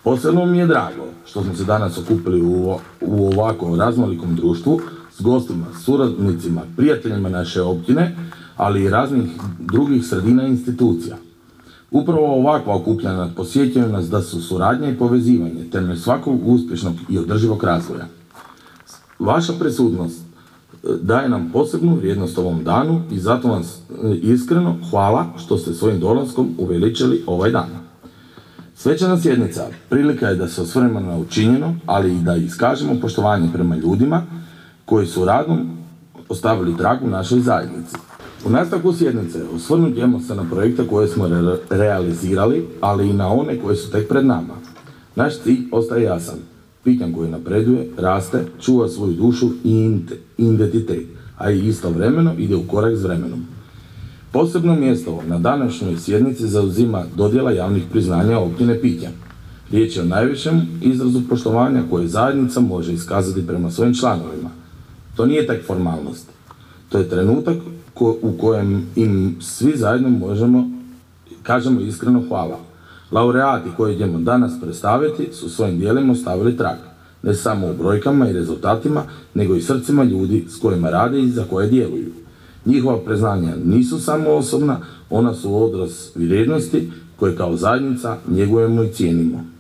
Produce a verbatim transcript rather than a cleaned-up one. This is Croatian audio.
Posebno mi je drago što smo se danas okupili u, u ovakvom raznolikom društvu s gostima, suradnicima, prijateljima naše općine, ali i raznih drugih sredina i institucija. Upravo ovakva okupljanja posjećaju nas da su suradnja i povezivanje temelj svakog uspješnog i održivog razvoja. Vaša prisutnost daje nam posebnu vrijednost ovom danu i zato vam iskreno hvala što ste svojim dolaskom uveličili ovaj dan. Svečana sjednica prilika je da se osvrnemo na učinjeno, ali i da iskažemo poštovanje prema ljudima koji su radom ostavili trag u našoj zajednici. U nastavku sjednice osvrnut ćemo se na projekte koje smo re- realizirali, ali i na one koje su tek pred nama. Naš cilj ostaje jasan. Pitan koji napreduje, raste, čuva svoju dušu i identitet, a i istovremeno ide u korak s vremenom. Posebno mjesto na današnjoj sjednici zauzima dodjela javnih priznanja općine Pitan. Riječ je o najvišem izrazu poštovanja koje zajednica može iskazati prema svojim članovima. To nije tek formalnost. To je trenutak ko, u kojem im svi zajedno možemo, kažemo iskreno hvala. Laureati koje ćemo danas predstaviti su svojim djelima ostavili trag, ne samo u brojkama i rezultatima, nego i srcima ljudi s kojima rade i za koje djeluju. Njihova priznanja nisu samo osobna, ona su odraz vrijednosti koje kao zajednica njegujemo i cijenimo.